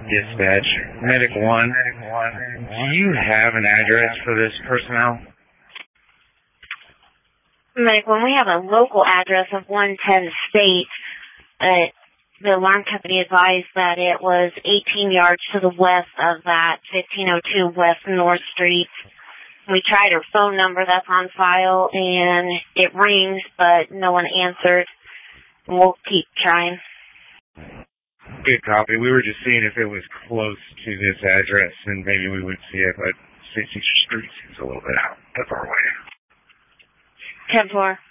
Dispatch, Medic 1. Do you have an address for this personnel? Medic 1, we have a local address of 110 State. The alarm company advised that it was 18 yards to the west of that 1502 West North Street. We tried her phone number that's on file, and it rings, but no one answered. We'll keep trying. Good copy. We were just seeing if it was close to this address, and maybe we would see it, but 60th Street seems a little bit out. That's our way. 10-4.